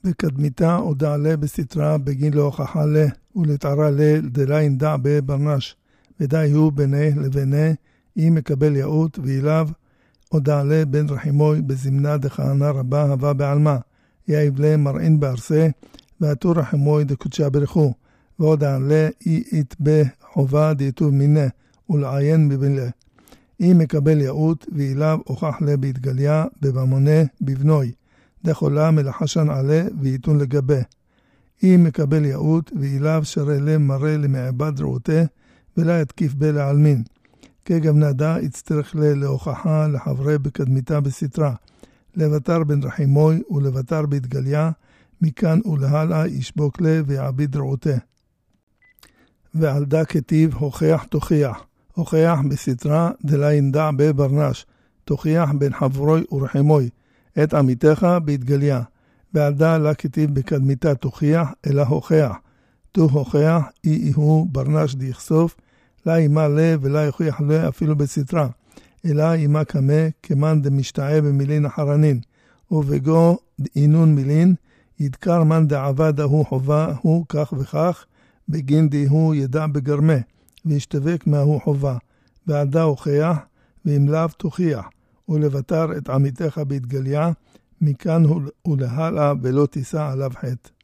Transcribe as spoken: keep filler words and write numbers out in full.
וקדמיתה הודע לה בסתרה בגין להוכחה לה, ולתערה לה דליין דע בברנש, ודאי הוא ביני לביני, אם מקבל יאות ואליו, הודע לה בן רחימוי בזמנה דכהנה רבה הווה בעלמה, יאיב לה מראין בארסה, ועתו רחימוי דקודשה ברכו, והודע לה אי אית בחובה דייתו מינה, ולעיין מבלה. אם מקבל יאות ואליו הוכח לה בהתגליה, בבמונה, בבנוי, דחולה מלחשן עלה וייתון לגבה. אם מקבל יאות ואליו שרה לה מראה למעבד רעותה, ולה יתקיף בה לעלמין. כגבנדה יצטרך לה להוכחה לחברי בקדמיתה בסתרה, לבטר בן רחימוי ולבטר בהתגליה, מכאן ולהלאה ישבוק לה ויעביד רעותה. ועל דה כתיב הוכח תוכיח, הוכח בסתרה דלה ינדע בברנש, תוכיח בין חברוי ורחימוי, את עמיתך בהתגליה, ועל דה לה כתיב בקדמיתה תוכיח, אלא הוכח, תו הוכח, אי הוא ברנש דיחסוף, לה אימה לה ולה יוכיח לה אפילו בסתרה, אלא אימה כמה כמן דמשתעה במילין החרנין, ובגו אינון מילין, ידקר מן דעבד הוא חובה הוא כך וכך, בגין די הוא ידע בגרמה, וישתבק מההו חובה, ועדה הוכיח, ואם לאו תוכיח, ולבטר את עמיתך בהתגליה, מכאן ולהלאה ולא תישא עליו חטא.